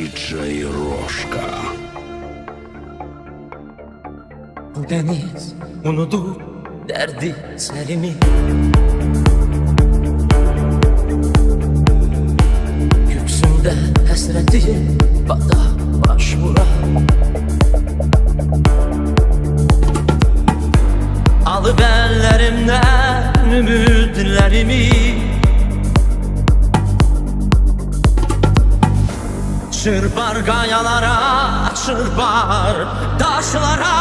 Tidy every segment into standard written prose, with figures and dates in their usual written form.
DJ Roşka. Bu deniz unudu derdi serimi. Göksümde həsrəti bada başvura. Alıp ellerimden ümidlerimi, çırpar kayalara, çırpar taşlara.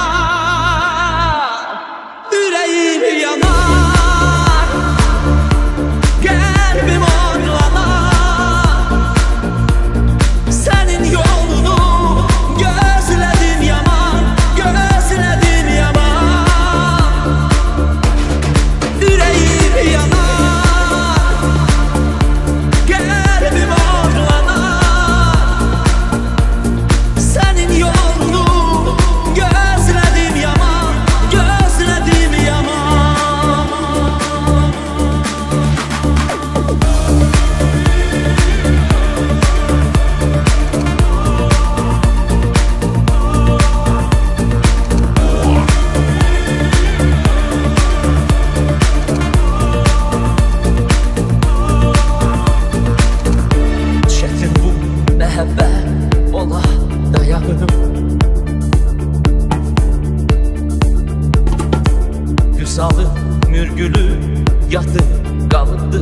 Yüreğim yanar, kalbim orlanar. Senin yolunu gözledim yaman, gözledim yaman. Yüreğim yanar, kalbim orlanar. Senin yolunu gözledim yaman, gözledim yaman. Çetin bu məhəbbət ola dayanım. Vüsalı mürgülü yatı qalıbdı.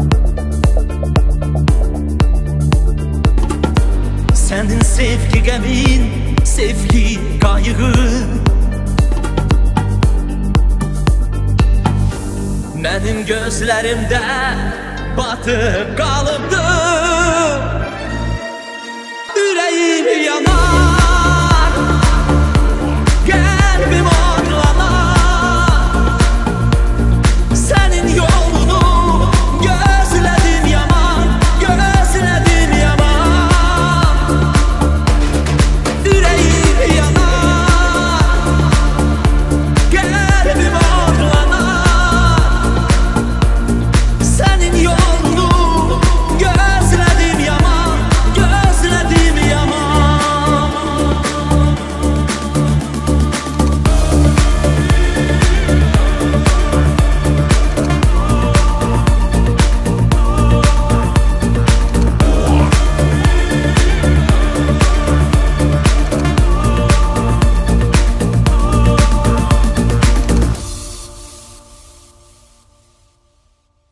Sənin sevgi qəmin, sevgi qayığı. Mənim gözlərimdə batıb qalıbdı. Yüreğim yanar.